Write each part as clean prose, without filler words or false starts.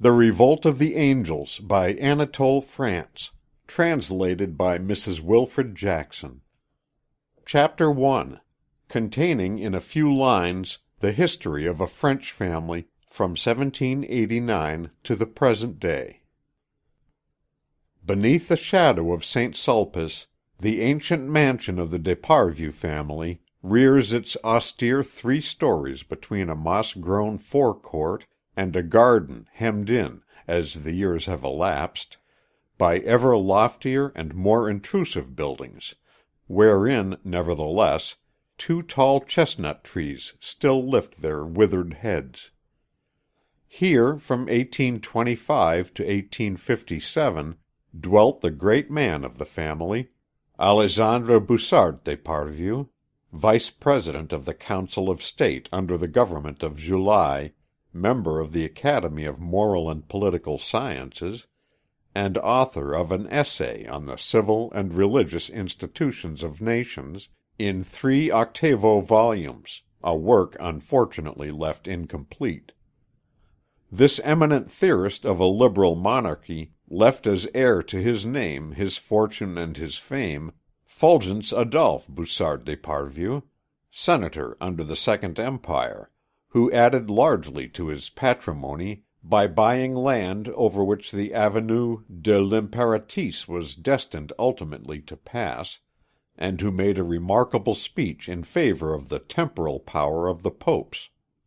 The Revolt of the Angels by Anatole France. Translated by Mrs. Wilfred Jackson. Chapter 1. Containing in a few lines the history of a French family from 1789 to the present day. Beneath the shadow of St. Sulpice, the ancient mansion of the D'Esparvieu family rears its austere 3 stories between a moss-grown forecourt and a garden hemmed in, as the years have elapsed, by ever loftier and more intrusive buildings, wherein, nevertheless, 2 tall chestnut trees still lift their withered heads. Here, from 1825 to 1857, dwelt the great man of the family, Alexandre Bussart d'Esparvieu, Vice-President of the Council of State under the government of July, member of the Academy of Moral and Political Sciences, and author of an essay on the civil and religious institutions of nations, in 3 octavo volumes, a work unfortunately left incomplete. This eminent theorist of a liberal monarchy left as heir to his name, his fortune, and his fame, Fulgence Adolphe Bussart d'Esparvieu, senator under the Second Empire, who added largely to his patrimony by buying land over which the Avenue de l'Impératrice was destined ultimately to pass, and who made a remarkable speech in favor of the temporal power of the popes.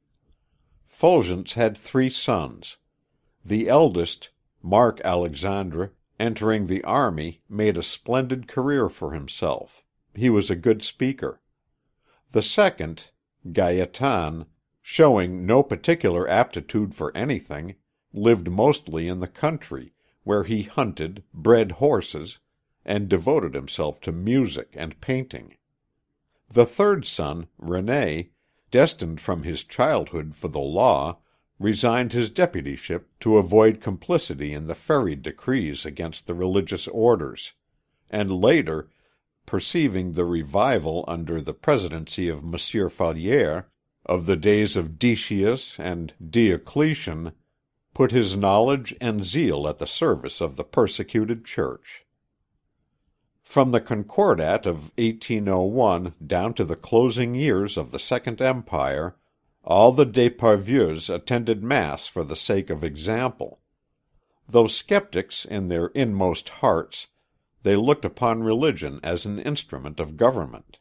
Fulgence had 3 sons. The eldest, Marc Alexandre, entering the army, made a splendid career for himself. He was a good speaker. The second, Gaëtan, showing no particular aptitude for anything, lived mostly in the country, where he hunted, bred horses, and devoted himself to music and painting. The third son, René, destined from his childhood for the law, resigned his deputyship to avoid complicity in the Ferry decrees against the religious orders, and later, perceiving the revival under the presidency of Monsieur Fallières of the days of Decius and Diocletian, put his knowledge and zeal at the service of the persecuted Church. From the Concordat of 1801 down to the closing years of the Second Empire, all the D'Esparvieus attended Mass for the sake of example. Though skeptics in their inmost hearts, they looked upon religion as an instrument of government.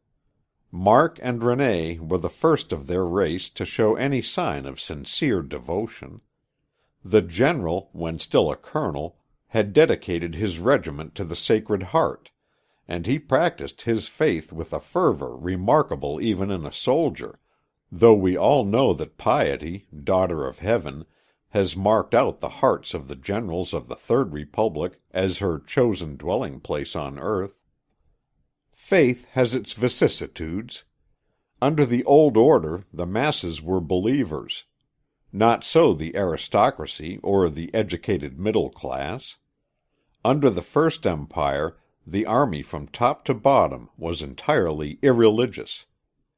Marc and René were the first of their race to show any sign of sincere devotion. The general, when still a colonel, had dedicated his regiment to the Sacred Heart, and he practised his faith with a fervor remarkable even in a soldier, though we all know that piety, daughter of heaven, has marked out the hearts of the generals of the Third Republic as her chosen dwelling-place on earth. Faith has its vicissitudes. Under the old order the masses were believers. Not so the aristocracy or the educated middle class. Under the First Empire the army from top to bottom was entirely irreligious.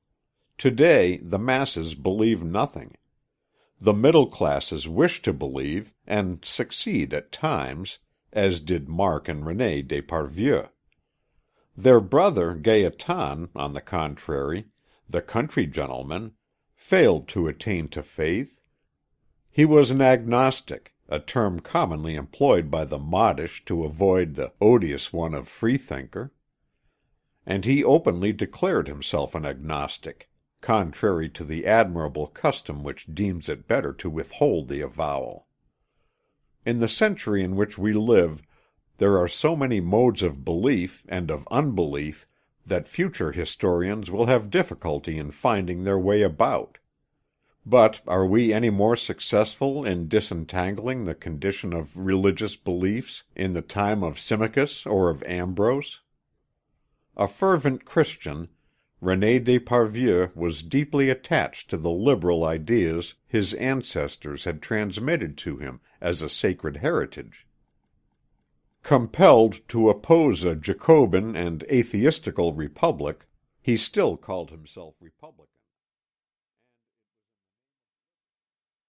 Today the masses believe nothing. The middle classes wish to believe, and succeed at times, as did Marc and René d'Esparvieu. Their brother Gaëtan, on the contrary, the country gentleman, failed to attain to faith. He was an agnostic, a term commonly employed by the modish to avoid the odious one of freethinker. And he openly declared himself an agnostic, contrary to the admirable custom which deems it better to withhold the avowal. In the century in which we live, there are so many modes of belief and of unbelief that future historians will have difficulty in finding their way about. But are we any more successful in disentangling the condition of religious beliefs in the time of Symmachus or of Ambrose? A fervent Christian, René d'Esparvieu was deeply attached to the liberal ideas his ancestors had transmitted to him as a sacred heritage. Compelled to oppose a Jacobin and atheistical republic, he still called himself Republican.